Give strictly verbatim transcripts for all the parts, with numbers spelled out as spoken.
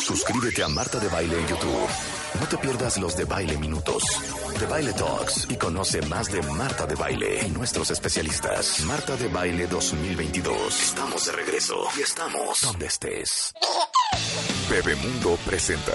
Suscríbete a Marta de Baile en YouTube. No te pierdas los de Baile Minutos, de Baile Talks y conoce más de Marta de Baile y nuestros especialistas. Marta de Baile dos mil veintidós. Estamos de regreso y estamos donde estés. Bebemundo presenta.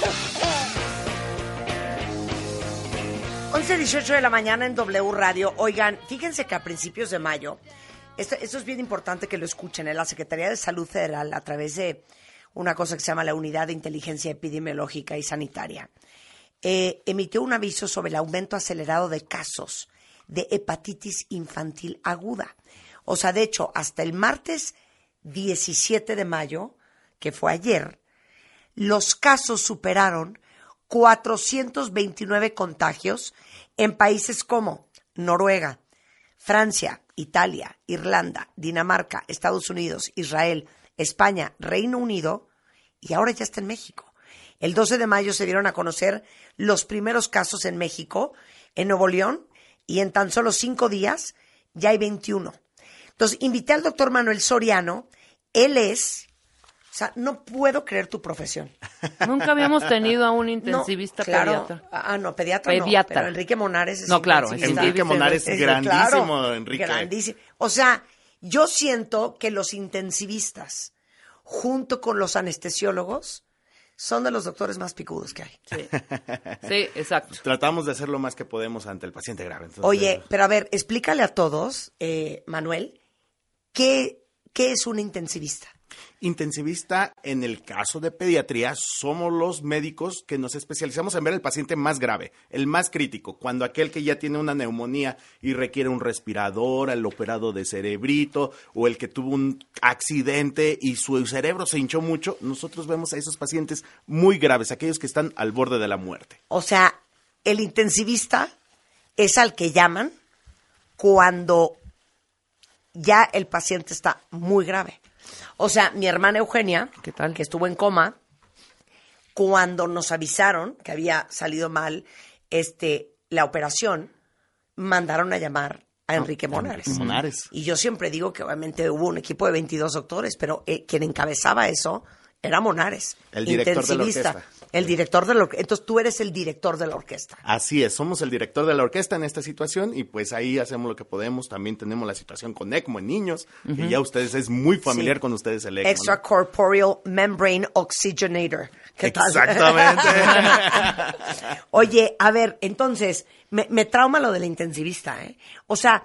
once dieciocho de la mañana en W Radio. Oigan, fíjense que a principios de mayo, esto, esto es bien importante que lo escuchen, en la Secretaría de Salud Federal, a través de una cosa que se llama la Unidad de Inteligencia Epidemiológica y Sanitaria, eh, emitió un aviso sobre el aumento acelerado de casos de hepatitis infantil aguda. O sea, de hecho, hasta el martes diecisiete de mayo, que fue ayer, los casos superaron cuatrocientos veintinueve contagios en países como Noruega, Francia, Italia, Irlanda, Dinamarca, Estados Unidos, Israel, España, Reino Unido, y ahora ya está en México. El doce de mayo se dieron a conocer los primeros casos en México, en Nuevo León, y en tan solo cinco días ya hay veintiuno. Entonces, invité al doctor Manuel Soriano. Él es... O sea, no puedo creer tu profesión. Nunca habíamos tenido a un intensivista no, claro. pediatra. Ah, no, pediatra, pediatra. no. Pero Enrique Monares es No, claro. Enrique Monares es grandísimo, claro, Enrique. Grandísimo. O sea, yo siento que los intensivistas, junto con los anestesiólogos, son de los doctores más picudos que hay. Sí, sí, exacto. Tratamos de hacer lo más que podemos ante el paciente grave. Entonces... Oye, pero a ver, explícale a todos, eh, Manuel, ¿qué, ¿qué es un intensivista? Intensivista, en el caso de pediatría, somos los médicos que nos especializamos en ver el paciente más grave, el más crítico, cuando aquel que ya tiene una neumonía y requiere un respirador, el operado de cerebrito, o el que tuvo un accidente y su cerebro se hinchó mucho. Nosotros vemos a esos pacientes muy graves, aquellos que están al borde de la muerte. O sea, el intensivista es al que llaman cuando ya el paciente está muy grave. O sea, mi hermana Eugenia, ¿qué tal? Que estuvo en coma, cuando nos avisaron que había salido mal este, la operación, mandaron a llamar a Enrique Monares. Enrique Monares. Y yo siempre digo que obviamente hubo un equipo de veintidós doctores, pero eh, quien encabezaba eso era Monares. El director de la orquesta. El director de la orquesta. Entonces tú eres el director de la orquesta. Así es, somos el director de la orquesta en esta situación y pues ahí hacemos lo que podemos. También tenemos la situación con ECMO en niños, uh-huh. que ya ustedes es muy familiar sí. con ustedes el ECMO. Extracorporeal ¿no? Membrane Oxygenator. ¿Qué tal? Exactamente. Oye, a ver, entonces, me, me trauma lo del intensivista, ¿eh? O sea,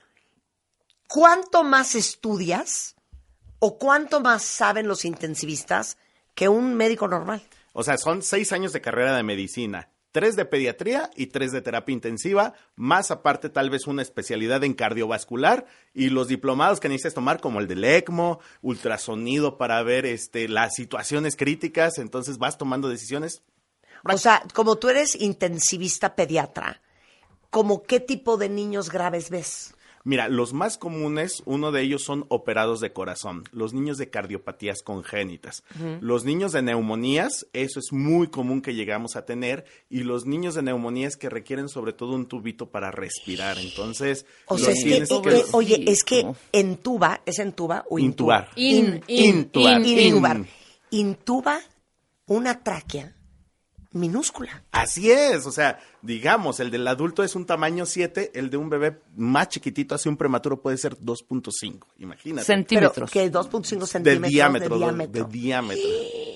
¿cuánto más estudias o cuánto más saben los intensivistas que un médico normal? O sea, son seis años de carrera de medicina, tres de pediatría y tres de terapia intensiva, más aparte tal vez una especialidad en cardiovascular y los diplomados que necesitas tomar como el del ECMO, ultrasonido para ver este, las situaciones críticas, entonces vas tomando decisiones. O sea, como tú eres intensivista pediatra, ¿cómo qué tipo de niños graves ves? Mira, los más comunes, uno de ellos son operados de corazón, los niños de cardiopatías congénitas. Uh-huh. Los niños de neumonías, eso es muy común que llegamos a tener, y los niños de neumonías que requieren sobre todo un tubito para respirar. Entonces, o sea, es que, eh, que... Eh, oye, es que entuba, ¿es entuba o intuba? Intubar. In, in, intubar. In, intubar. In. Intuba una tráquea minúscula. Así es, o sea, digamos, el del adulto es un tamaño siete, el de un bebé más chiquitito, así un prematuro puede ser dos punto cinco, imagínate. Centímetros. ¿Qué? dos punto cinco centímetros de diámetro. De diámetro. De diámetro.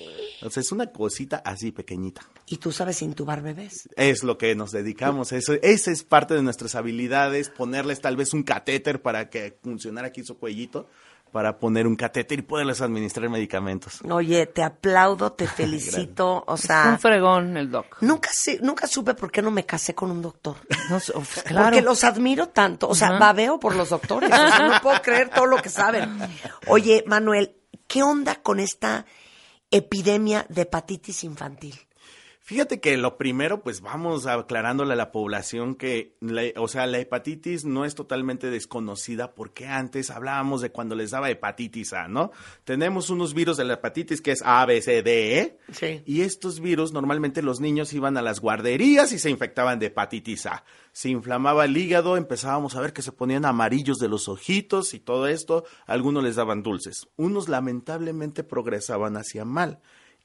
O sea, es una cosita así pequeñita. ¿Y tú sabes intubar bebés? Es lo que nos dedicamos, eso, esa es parte de nuestras habilidades, ponerles tal vez un catéter para que funcionara aquí su cuellito, para poner un catéter y poderles administrar medicamentos. Oye, te aplaudo, te felicito, o sea... Es un fregón el doc. Nunca, nunca supe por qué no me casé con un doctor. No, claro. Porque los admiro tanto, o sea, uh-huh. babeo por los doctores, o sea, no puedo creer todo lo que saben. Oye, Manuel, ¿qué onda con esta epidemia de hepatitis infantil? Fíjate que lo primero, pues vamos aclarándole a la población que, la, o sea, la hepatitis no es totalmente desconocida porque antes hablábamos de cuando les daba hepatitis A, ¿no? Tenemos unos virus de la hepatitis que es A, B, C, D, E. Sí. Y estos virus, normalmente los niños iban a las guarderías y se infectaban de hepatitis A. Se inflamaba el hígado, empezábamos a ver que se ponían amarillos de los ojitos y todo esto. Algunos les daban dulces. Unos lamentablemente progresaban hacia mal.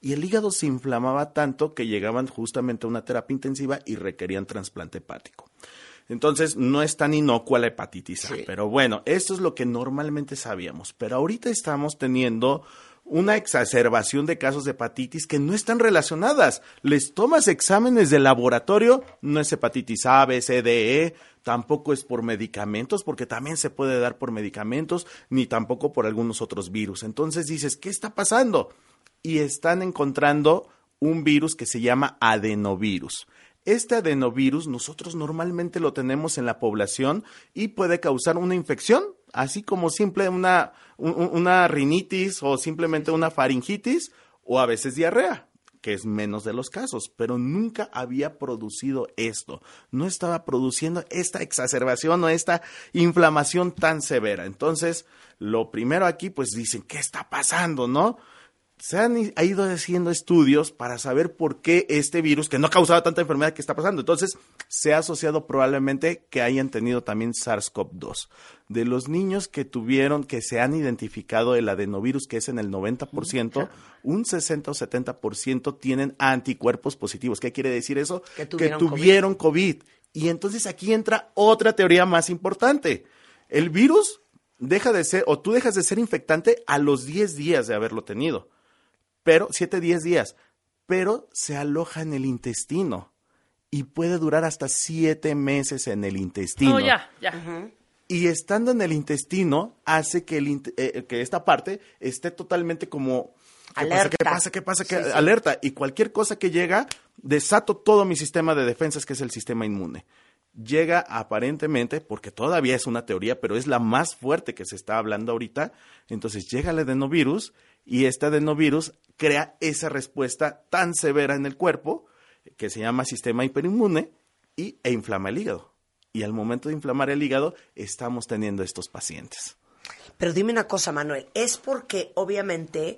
y el hígado se inflamaba tanto que llegaban justamente a una terapia intensiva y requerían trasplante hepático. Entonces, no es tan inocua la hepatitis A, sí. Pero bueno, esto es lo que normalmente sabíamos. Pero ahorita estamos teniendo una exacerbación de casos de hepatitis que no están relacionadas. Les tomas exámenes de laboratorio, no es hepatitis A, B, C, D, E, tampoco es por medicamentos, porque también se puede dar por medicamentos, ni tampoco por algunos otros virus. Entonces dices, ¿qué está pasando? Y están encontrando un virus que se llama adenovirus. Este adenovirus nosotros normalmente lo tenemos en la población y puede causar una infección, así como simple una, un, una rinitis o simplemente una faringitis o a veces diarrea, que es menos de los casos, pero nunca había producido esto, no estaba produciendo esta exacerbación o esta inflamación tan severa. Entonces, lo primero aquí, pues dicen, ¿qué está pasando, no? Se han ido haciendo estudios para saber por qué este virus, que no causaba tanta enfermedad, que está pasando. Entonces, se ha asociado probablemente que hayan tenido también SARS-CoV dos. De los niños que tuvieron, que se han identificado el adenovirus, que es en el noventa por ciento, un sesenta o setenta por ciento tienen anticuerpos positivos. ¿Qué quiere decir eso? Que tuvieron, que tuvieron COVID. COVID. Y entonces aquí entra otra teoría más importante. El virus deja de ser, o tú dejas de ser infectante a los diez días de haberlo tenido. Pero, siete, diez días, pero se aloja en el intestino y puede durar hasta siete meses en el intestino. Oh, ya, ya. Uh-huh. Y estando en el intestino hace que, el, eh, que esta parte esté totalmente como... ¿Qué alerta. pasa? ¿Qué pasa? ¿Qué pasa? ¿Qué? Sí, sí. Alerta. Y cualquier cosa que llega, desato todo mi sistema de defensas, que es el sistema inmune. Llega aparentemente, porque todavía es una teoría, pero es la más fuerte que se está hablando ahorita, entonces llega el adenovirus y este adenovirus crea esa respuesta tan severa en el cuerpo que se llama sistema hiperinmune y, e inflama el hígado. Y al momento de inflamar el hígado estamos teniendo estos pacientes. Pero dime una cosa, Manuel, es porque obviamente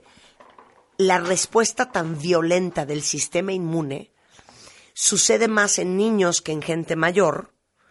la respuesta tan violenta del sistema inmune sucede más en niños que en gente mayor,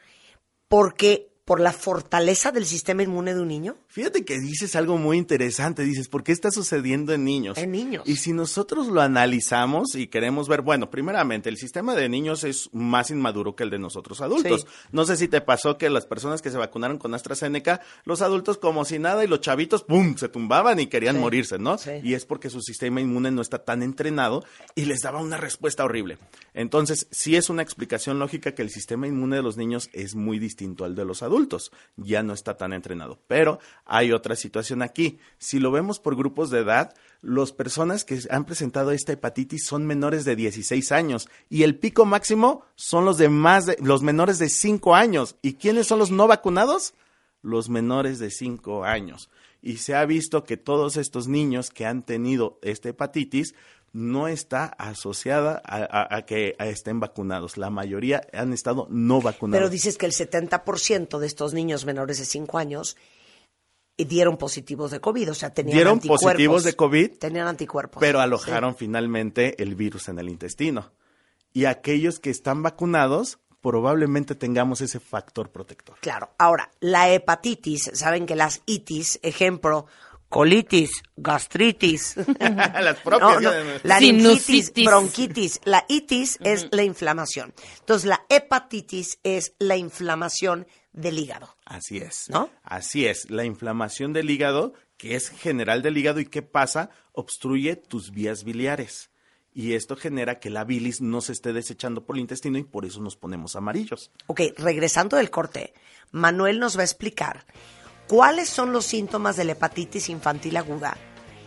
porque por la fortaleza del sistema inmune de un niño. Fíjate que dices algo muy interesante, dices, ¿por qué está sucediendo en niños? En niños. Y si nosotros lo analizamos y queremos ver, bueno, primeramente, el sistema de niños es más inmaduro que el de nosotros adultos. Sí. No sé si te pasó que las personas que se vacunaron con AstraZeneca, los adultos como si nada y los chavitos, ¡pum!, se tumbaban y querían sí. morirse, ¿no? Sí. Y es porque su sistema inmune no está tan entrenado y les daba una respuesta horrible. Entonces, sí es una explicación lógica que el sistema inmune de los niños es muy distinto al de los adultos. Ya no está tan entrenado. Pero hay otra situación aquí. Si lo vemos por grupos de edad, las personas que han presentado esta hepatitis son menores de dieciséis años y el pico máximo son los de más de, los menores de cinco años. ¿Y quiénes son los no vacunados? Los menores de cinco años. Y se ha visto que todos estos niños que han tenido esta hepatitis no está asociada a, a, a que a estén vacunados. La mayoría han estado no vacunados. Pero dices que el setenta por ciento de estos niños menores de cinco años dieron positivos de COVID, o sea, tenían dieron anticuerpos. Dieron positivos de COVID. Tenían anticuerpos. Pero alojaron sí. finalmente el virus en el intestino. Y aquellos que están vacunados, probablemente tengamos ese factor protector. Claro. Ahora, la hepatitis, saben que las itis, ejemplo, colitis, gastritis, las propias, no, no, laringitis, bronquitis. La itis uh-huh. es la inflamación. Entonces, la hepatitis es la inflamación del hígado. Así es. ¿No? Así es. La inflamación del hígado, que es general del hígado, ¿y qué pasa? Obstruye tus vías biliares. Y esto genera que la bilis no se esté desechando por el intestino y por eso nos ponemos amarillos. Ok, regresando del corte, Manuel nos va a explicar cuáles son los síntomas de la hepatitis infantil aguda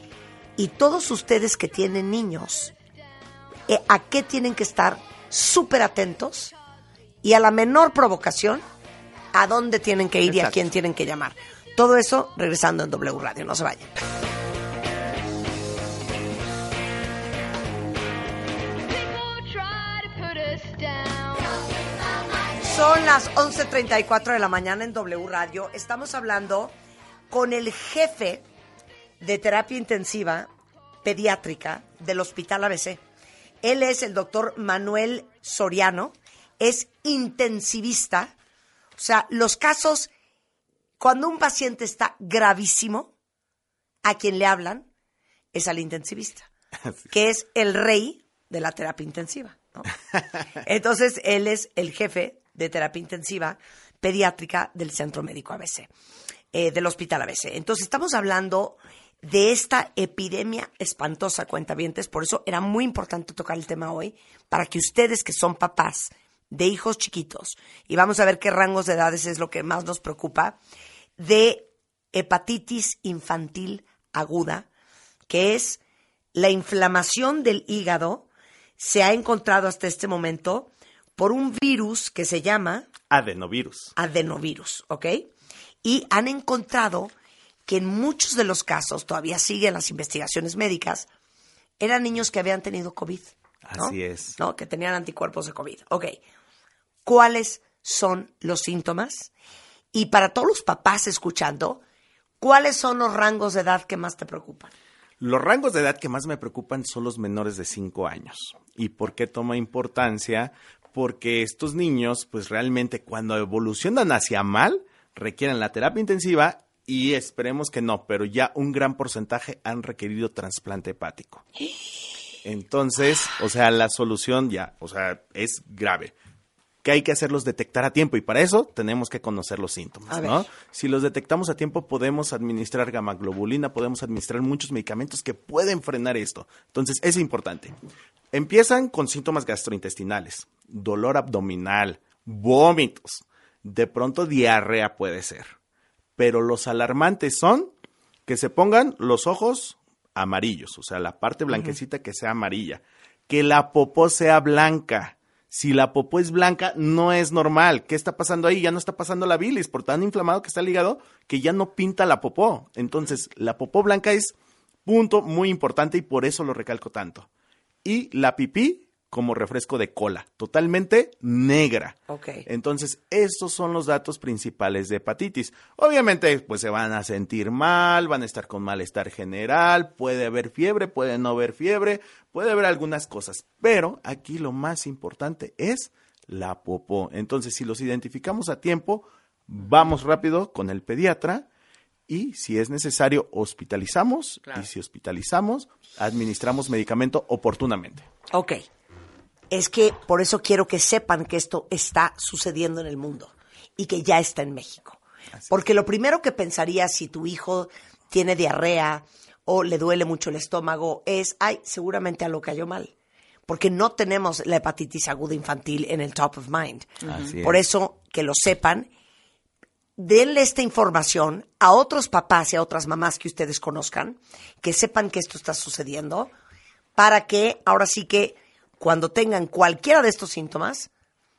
y todos ustedes que tienen niños, eh, a qué tienen que estar súper atentos y a la menor provocación, a dónde tienen que ir Exacto. y a quién tienen que llamar. Todo eso regresando en W Radio. No se vayan. Son las once treinta y cuatro de la mañana en W Radio. Estamos hablando con el jefe de terapia intensiva pediátrica del Hospital A B C. Él es el doctor Manuel Soriano, es intensivista. O sea, los casos, cuando un paciente está gravísimo, a quien le hablan es al intensivista. que es el rey de la terapia intensiva, ¿no? Entonces, él es el jefe de terapia intensiva pediátrica del Centro Médico A B C, eh, del Hospital A B C. Entonces, estamos hablando de esta epidemia espantosa, cuentavientes. Por eso era muy importante tocar el tema hoy, para que ustedes que son papás de hijos chiquitos, y vamos a ver qué rangos de edades es lo que más nos preocupa, de hepatitis infantil aguda, que es la inflamación del hígado. Se ha encontrado hasta este momento por un virus que se llama adenovirus. Adenovirus, ¿ok? Y han encontrado que en muchos de los casos, todavía siguen las investigaciones médicas, eran niños que habían tenido COVID, ¿no? Así es. ¿No? Que tenían anticuerpos de COVID. Ok. ¿Cuáles son los síntomas? Y para todos los papás escuchando, ¿cuáles son los rangos de edad que más te preocupan? Los rangos de edad que más me preocupan son los menores de cinco años. ¿Y por qué toma importancia? Porque estos niños, pues realmente cuando evolucionan hacia mal, requieren la terapia intensiva y esperemos que no, pero ya un gran porcentaje han requerido trasplante hepático. Entonces, o sea, la solución ya, o sea, es grave. Que hay que hacerlos detectar a tiempo y para eso tenemos que conocer los síntomas, ¿no? Si los detectamos a tiempo podemos administrar gammaglobulina, podemos administrar muchos medicamentos que pueden frenar esto. Entonces, es importante. Empiezan con síntomas gastrointestinales, dolor abdominal, vómitos, de pronto diarrea puede ser. Pero los alarmantes son que se pongan los ojos amarillos, o sea, la parte blanquecita uh-huh. que sea amarilla, que la popó sea blanca. Si la popó es blanca, no es normal. ¿Qué está pasando ahí? Ya no está pasando la bilis, por tan inflamado que está el hígado, que ya no pinta la popó. Entonces, la popó blanca es punto muy importante y por eso lo recalco tanto. Y la pipí como refresco de cola, totalmente negra. Okay. Entonces, estos son los datos principales de hepatitis. Obviamente, pues se van a sentir mal, van a estar con malestar general, puede haber fiebre, puede no haber fiebre, puede haber algunas cosas, pero aquí lo más importante es la popó. Entonces, si los identificamos a tiempo, vamos rápido con el pediatra y si es necesario, hospitalizamos claro. y si hospitalizamos, administramos medicamento oportunamente. Ok. Es que por eso quiero que sepan que esto está sucediendo en el mundo y que ya está en México. Así Porque es. Lo primero que pensaría si tu hijo tiene diarrea o le duele mucho el estómago es, ay, seguramente algo cayó mal. Porque no tenemos la hepatitis aguda infantil en el top of mind. Así por es. Eso, que lo sepan, denle esta información a otros papás y a otras mamás que ustedes conozcan, que sepan que esto está sucediendo, para que ahora sí que cuando tengan cualquiera de estos síntomas,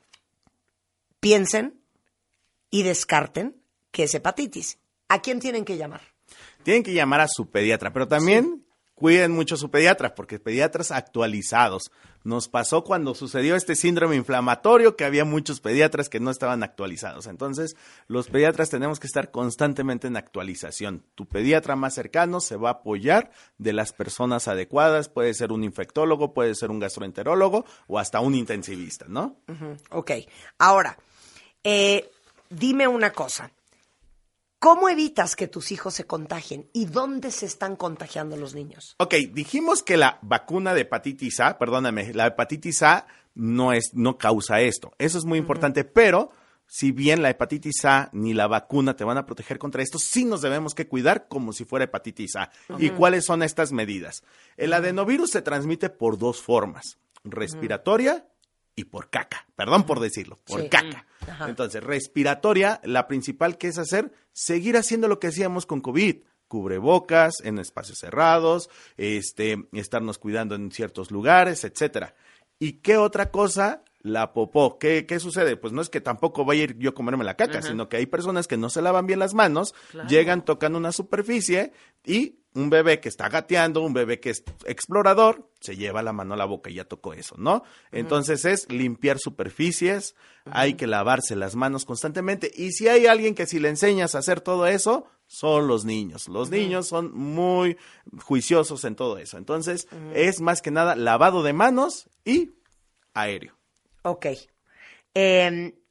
piensen y descarten que es hepatitis. ¿A quién tienen que llamar? Tienen que llamar a su pediatra, pero también sí. cuiden mucho a su pediatra, porque pediatras actualizados. Nos pasó cuando sucedió este síndrome inflamatorio que había muchos pediatras que no estaban actualizados. Entonces, los pediatras tenemos que estar constantemente en actualización. Tu pediatra más cercano se va a apoyar de las personas adecuadas. Puede ser un infectólogo, puede ser un gastroenterólogo o hasta un intensivista, ¿no? Uh-huh. Ok. Ahora, eh, dime una cosa. ¿Cómo evitas que tus hijos se contagien? ¿Y dónde se están contagiando los niños? Ok, dijimos que la vacuna de hepatitis A, perdóname, la hepatitis A no es, no causa esto. Eso es muy uh-huh. importante, pero si bien la hepatitis A ni la vacuna te van a proteger contra esto, sí nos debemos que cuidar como si fuera hepatitis A. Uh-huh. ¿Y cuáles son estas medidas? El adenovirus se transmite por dos formas, respiratoria uh-huh. y por caca, perdón por decirlo, por sí. caca. Ajá. Entonces, respiratoria, la principal que es hacer, seguir haciendo lo que hacíamos con COVID, cubrebocas en espacios cerrados, este, estarnos cuidando en ciertos lugares, etcétera. ¿Y qué otra cosa? La popó. ¿Qué, qué sucede? Pues no es que tampoco vaya a ir yo a comerme la caca, uh-huh. sino que hay personas que no se lavan bien las manos, claro. llegan, tocan una superficie y un bebé que está gateando, un bebé que es explorador, se lleva la mano a la boca y ya tocó eso, ¿no? Uh-huh. Entonces es limpiar superficies, uh-huh. hay que lavarse las manos constantemente y si hay alguien que si le enseñas a hacer todo eso, son los niños. Los uh-huh. niños son muy juiciosos en todo eso. Entonces uh-huh. es más que nada lavado de manos y aéreo. Ok. Eh,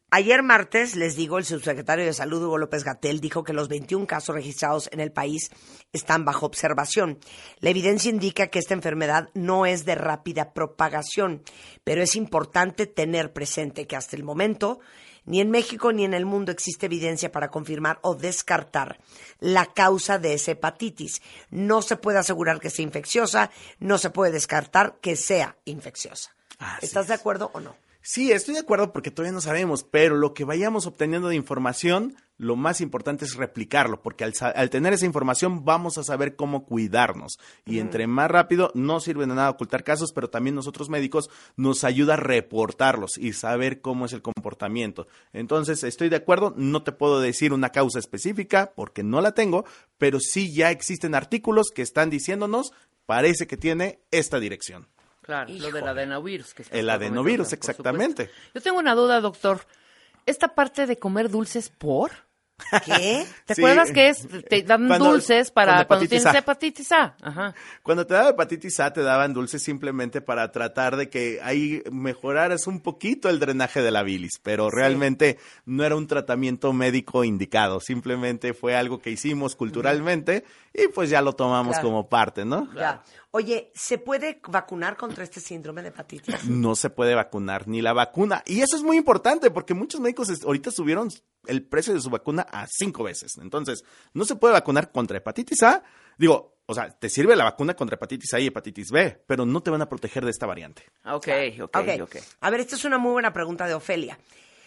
Ayer martes, les digo, el subsecretario de Salud, Hugo López-Gatell, dijo que los veintiún casos registrados en el país están bajo observación. La evidencia indica que esta enfermedad no es de rápida propagación, pero es importante tener presente que hasta el momento ni en México ni en el mundo existe evidencia para confirmar o descartar la causa de esa hepatitis. No se puede asegurar que sea infecciosa, no se puede descartar que sea infecciosa. Así ¿Estás es. de acuerdo o no? Sí, estoy de acuerdo porque todavía no sabemos, pero lo que vayamos obteniendo de información, lo más importante es replicarlo, porque al, sa- al tener esa información vamos a saber cómo cuidarnos. Y Ujú. entre más rápido, no sirve de nada ocultar casos, pero también nosotros médicos nos ayuda a reportarlos y saber cómo es el comportamiento. Entonces, estoy de acuerdo, no te puedo decir una causa específica porque no la tengo, pero sí ya existen artículos que están diciéndonos, parece que tiene esta dirección. Claro, lo del Híjole. adenovirus. Que estás El comentando, adenovirus, por exactamente. supuesto. Yo tengo una duda, doctor. ¿Esta parte de comer dulces por? ¿Qué? ¿Te Sí. acuerdas que es, te dan Cuando- dulces para cuando cuando hepatitis tienes A. hepatitis A? Ajá. Cuando te daba hepatitis A, te daban dulces simplemente para tratar de que ahí mejoraras un poquito el drenaje de la bilis, pero Sí. realmente no era un tratamiento médico indicado, simplemente fue algo que hicimos culturalmente y pues ya lo tomamos Claro. como parte, ¿no? Ya. Oye, ¿se puede vacunar contra este síndrome de hepatitis? No se puede vacunar ni la vacuna. Y eso es muy importante porque muchos médicos est- ahorita subieron el precio de su vacuna a cinco veces. Entonces, no se puede vacunar contra hepatitis A. Digo, o sea, te sirve la vacuna contra hepatitis A y hepatitis B, pero no te van a proteger de esta variante. Ok, ok, Ok. ok. A ver, esta es una muy buena pregunta de Ofelia.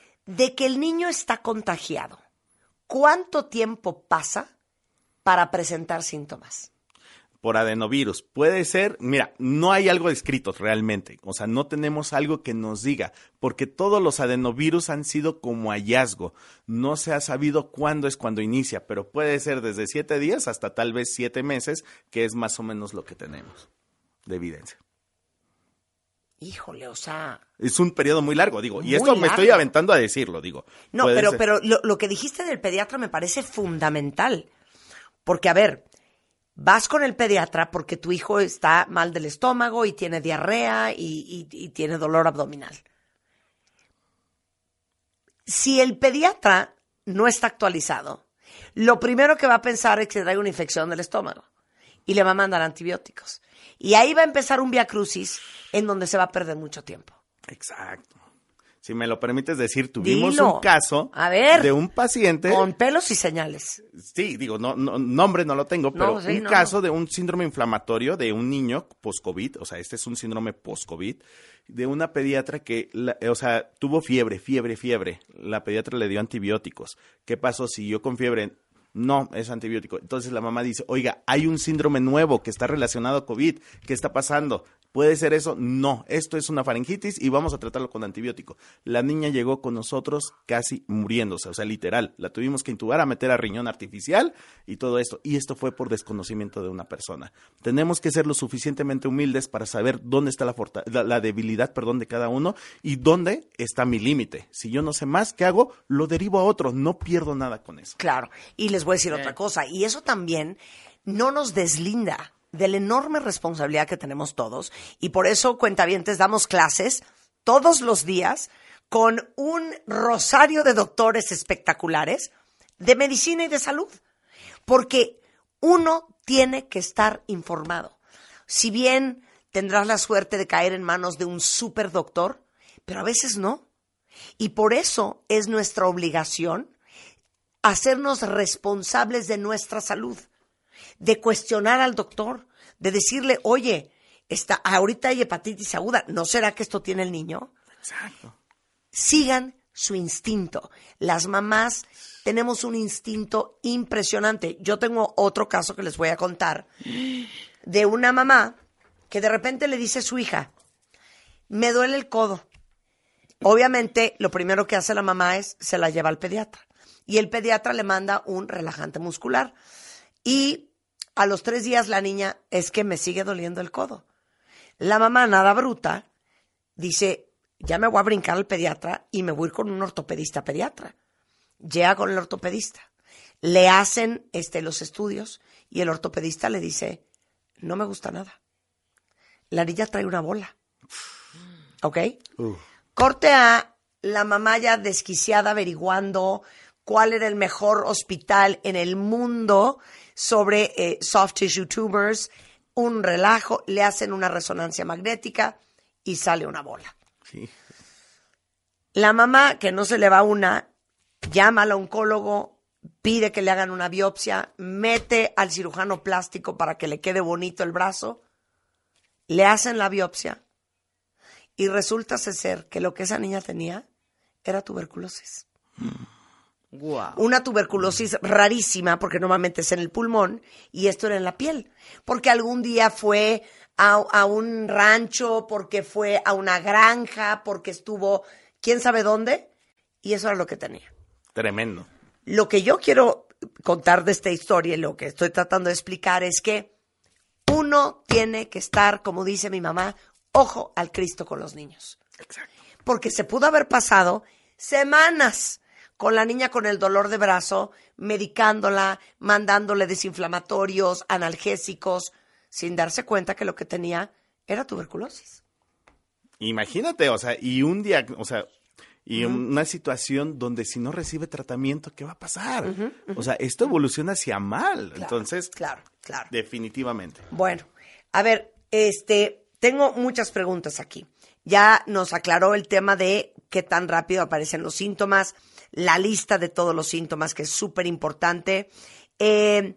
De que el niño está contagiado, ¿cuánto tiempo pasa para presentar síntomas? Por adenovirus. Puede ser, mira, no hay algo escrito realmente, o sea, no tenemos algo que nos diga, porque todos los adenovirus han sido como hallazgo. No se ha sabido cuándo es cuando inicia, pero puede ser desde siete días hasta tal vez siete meses, que es más o menos lo que tenemos de evidencia. Híjole, o sea... Es un periodo muy largo, digo, y Muy esto me estoy largo. aventando a decirlo, digo. No, Puede pero, ser- pero lo, lo que dijiste del pediatra me parece fundamental. Porque, a ver, vas con el pediatra porque tu hijo está mal del estómago y tiene diarrea y, y- y tiene dolor abdominal. Si el pediatra no está actualizado, lo primero que va a pensar es que trae una infección del estómago y le va a mandar antibióticos. Y ahí va a empezar un viacrucis en donde se va a perder mucho tiempo. Exacto. Si me lo permites decir, tuvimos Dilo. un caso A ver. de un paciente... Con pelos y señales. Sí, digo, no, no, nombre no lo tengo, pero No, sí, un no, caso no. de un síndrome inflamatorio de un niño post-COVID, o sea, este es un síndrome post-COVID, de una pediatra que, la- o sea, tuvo fiebre, fiebre, fiebre. La pediatra le dio antibióticos. ¿Qué pasó? Siguió con fiebre. No, es antibiótico. Entonces la mamá dice, oiga, hay un síndrome nuevo que está relacionado a COVID. ¿Qué está pasando? ¿Puede ser eso? No, esto es una faringitis y vamos a tratarlo con antibiótico. La niña llegó con nosotros casi muriéndose, o sea, literal. La tuvimos que intubar, a meter a riñón artificial y todo esto. Y esto fue por desconocimiento de una persona. Tenemos que ser lo suficientemente humildes para saber dónde está la, forta- la, la debilidad, perdón, de cada uno y dónde está mi límite. Si yo no sé más, ¿qué hago? Lo derivo a otro. No pierdo nada con eso. Claro. Y les voy a decir Sí. otra cosa. Y eso también no nos deslinda de la enorme responsabilidad que tenemos todos. Y por eso, cuentavientes, damos clases todos los días con un rosario de doctores espectaculares de medicina y de salud. Porque uno tiene que estar informado. Si bien tendrás la suerte de caer en manos de un súper doctor, pero a veces no. Y por eso es nuestra obligación hacernos responsables de nuestra salud, de cuestionar al doctor, de decirle, oye, está, ahorita hay hepatitis aguda, ¿no será que esto tiene el niño? Exacto. Sigan su instinto. Las mamás tenemos un instinto impresionante. Yo tengo otro caso que les voy a contar de una mamá que de repente le dice a su hija, me duele el codo. Obviamente, lo primero que hace la mamá es se la lleva al pediatra. Y el pediatra le manda un relajante muscular. Y a los tres días la niña, es que me sigue doliendo el codo. La mamá, nada bruta, dice, ya me voy a brincar al pediatra y me voy a ir con un ortopedista pediatra. Llega con el ortopedista. Le hacen este, los estudios y el ortopedista le dice, no me gusta nada. La niña trae una bola. ¿Ok? Uh. Corte A, la mamá ya desquiciada averiguando cuál era el mejor hospital en el mundo sobre eh, soft tissue tumors, un relajo, le hacen una resonancia magnética y sale una bola. Sí. La mamá, que no se le va una, llama al oncólogo, pide que le hagan una biopsia, mete al cirujano plástico para que le quede bonito el brazo, le hacen la biopsia y resulta ser que lo que esa niña tenía era tuberculosis. Wow. Una tuberculosis rarísima, porque normalmente es en el pulmón, y esto era en la piel. Porque algún día fue a, a un rancho, porque fue a una granja, porque estuvo quién sabe dónde, y eso era lo que tenía. Tremendo. Lo que yo quiero contar de esta historia y lo que estoy tratando de explicar es que uno tiene que estar, como dice mi mamá, ojo al Cristo con los niños. Exacto. Porque se pudo haber pasado semanas con la niña con el dolor de brazo, medicándola, mandándole desinflamatorios, analgésicos, sin darse cuenta que lo que tenía era tuberculosis. Imagínate, o sea, y un día, o sea, y uh-huh. una situación donde si no recibe tratamiento, ¿qué va a pasar? Uh-huh, uh-huh, o sea, esto evoluciona hacia mal. Claro, Entonces, claro, claro. Definitivamente. Bueno, a ver, este, tengo muchas preguntas aquí. Ya nos aclaró el tema de qué tan rápido aparecen los síntomas, la lista de todos los síntomas, que es súper importante. Eh,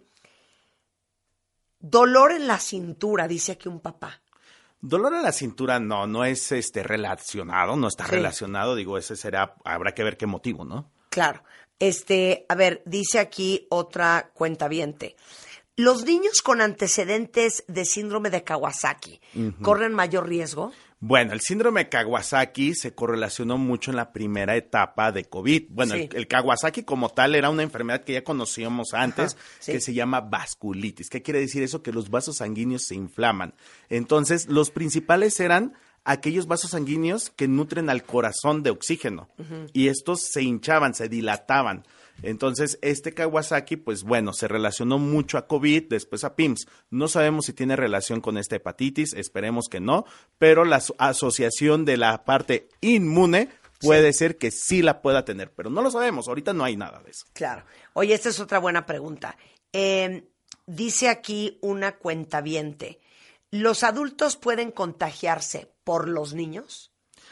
dolor en la cintura, dice aquí un papá. Dolor en la cintura no, no es este relacionado, no está sí. relacionado, digo, ese será, habrá que ver qué motivo, ¿no? Claro. Este, a ver, dice aquí otra cuentaviente. ¿Los niños con antecedentes de síndrome de Kawasaki uh-huh. corren mayor riesgo? Bueno, el síndrome de Kawasaki se correlacionó mucho en la primera etapa de COVID. Bueno, sí. el, el Kawasaki como tal era una enfermedad que ya conocíamos antes, Ajá, sí. que se llama vasculitis. ¿Qué quiere decir eso? Que los vasos sanguíneos se inflaman. Entonces, los principales eran aquellos vasos sanguíneos que nutren al corazón de oxígeno. Uh-huh. Y estos se hinchaban, se dilataban. Entonces, este Kawasaki, pues bueno, se relacionó mucho a COVID, después a P I M S. No sabemos si tiene relación con esta hepatitis, esperemos que no, pero la asociación de la parte inmune puede sí. ser que sí la pueda tener, pero no lo sabemos, ahorita no hay nada de eso. Claro. Oye, esta es otra buena pregunta. Eh, dice aquí una cuentaviente, ¿los adultos pueden contagiarse por los niños?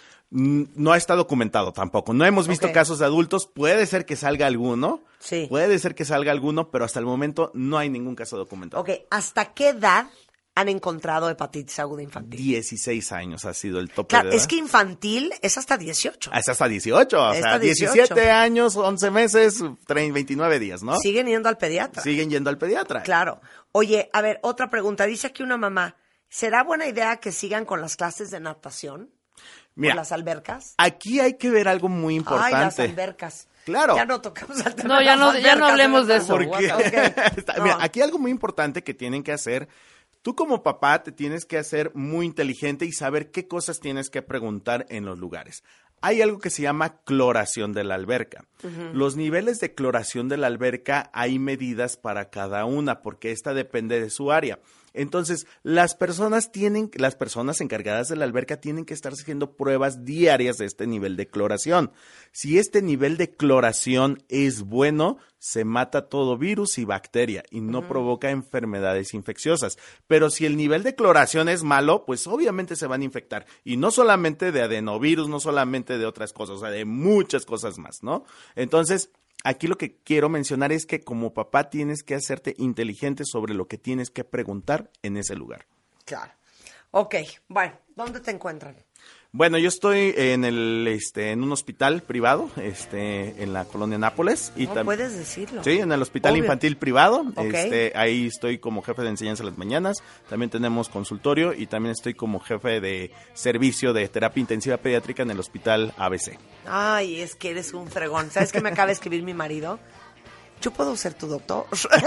No está documentado tampoco. No hemos visto okay. casos de adultos. Puede ser que salga alguno. Sí. Puede ser que salga alguno, pero hasta el momento no hay ningún caso documentado. Ok. ¿Hasta qué edad han encontrado hepatitis aguda infantil? dieciséis años ha sido el tope claro, de edad. Es que infantil es hasta dieciocho. Es hasta dieciocho. O sea, dieciocho. diecisiete años, once meses, veintinueve días, ¿no? Siguen yendo al pediatra. Siguen yendo al pediatra. Claro. Oye, a ver, otra pregunta. Dice aquí una mamá, ¿será buena idea que sigan con las clases de natación? Mira, las albercas. Aquí hay que ver algo muy importante. Ay, las albercas. Claro. Ya no tocamos al tema. No, ya no, ya no hablemos de eso. Porque, okay. Está, no. Mira, aquí algo muy importante que tienen que hacer. Tú como papá te tienes que hacer muy inteligente y saber qué cosas tienes que preguntar en los lugares. Hay algo que se llama cloración de la alberca. Uh-huh. Los niveles de cloración de la alberca hay medidas para cada una porque esta depende de su área. Entonces, las personas tienen, las personas encargadas de la alberca tienen que estar haciendo pruebas diarias de este nivel de cloración. Si este nivel de cloración es bueno, se mata todo virus y bacteria y no uh-huh. provoca enfermedades infecciosas. Pero si el nivel de cloración es malo, pues obviamente se van a infectar. Y no solamente de adenovirus, no solamente de otras cosas, o sea, de muchas cosas más, ¿no? Entonces, aquí lo que quiero mencionar es que como papá tienes que hacerte inteligente sobre lo que tienes que preguntar en ese lugar. Claro. Ok, bueno, ¿dónde te encuentran? Bueno, yo estoy en el, este, en un hospital privado, este, en la colonia Nápoles. Y no tam- puedes decirlo. Sí, en el hospital Obvio. infantil privado. Okay. Este, ahí estoy como jefe de enseñanza las mañanas. También tenemos consultorio y también estoy como jefe de servicio de terapia intensiva pediátrica en el hospital A B C. Ay, es que eres un fregón. ¿Sabes qué me acaba de escribir mi marido? ¿Yo puedo ser tu doctor?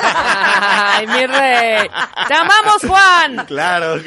¡Ay, mi rey! ¡Te amamos, Juan! Claro,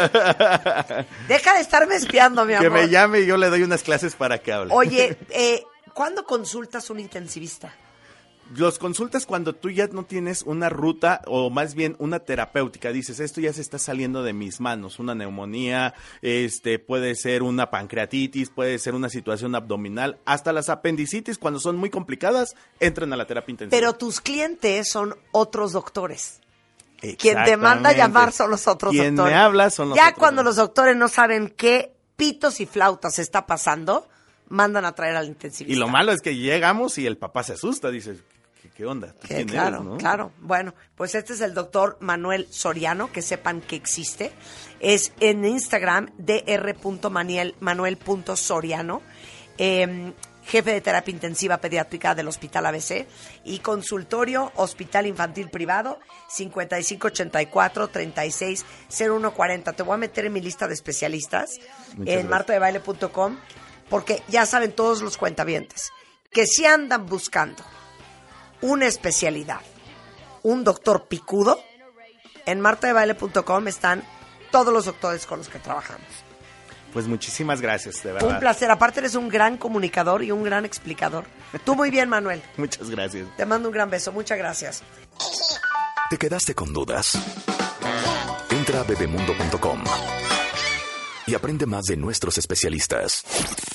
claro. Deja de estarme espiando, mi amor. Que me llame y yo le doy unas clases para que hable. Oye, eh, ¿cuándo consultas un intensivista? los consultas cuando tú ya no tienes una ruta o más bien una terapéutica. Dices, esto ya se está saliendo de mis manos. Una neumonía, este, puede ser una pancreatitis, puede ser una situación abdominal. Hasta las apendicitis, cuando son muy complicadas, entran a la terapia intensiva. Pero tus clientes son otros doctores. Quien te manda a llamar son los otros Quien doctores. me habla son los ya otros cuando doctores. los doctores no saben qué pitos y flautas está pasando, mandan a traer al intensivista. Y lo malo es que llegamos y el papá se asusta, dice, ¿qué, qué onda? ¿Tú Que quién claro, eres, no? claro. Bueno, pues este es el doctor Manuel Soriano, que sepan que existe. Es en Instagram, dr.manuel.soriano. Eh, jefe de terapia intensiva pediátrica del Hospital A B C y consultorio Hospital Infantil Privado cincuenta y cinco ochenta y cuatro treinta y seis cero uno cuarenta. Te voy a meter en mi lista de especialistas Muchas en marta de baile punto com porque ya saben todos los cuentavientes que si andan buscando una especialidad, un doctor picudo, en marta de baile punto com están todos los doctores con los que trabajamos. Pues muchísimas gracias, de verdad. Un placer. Aparte eres un gran comunicador y un gran explicador. Tú muy bien, Manuel. Muchas gracias. Te mando un gran beso. Muchas gracias. ¿Te quedaste con dudas? Entra a bebemundo punto com y aprende más de nuestros especialistas.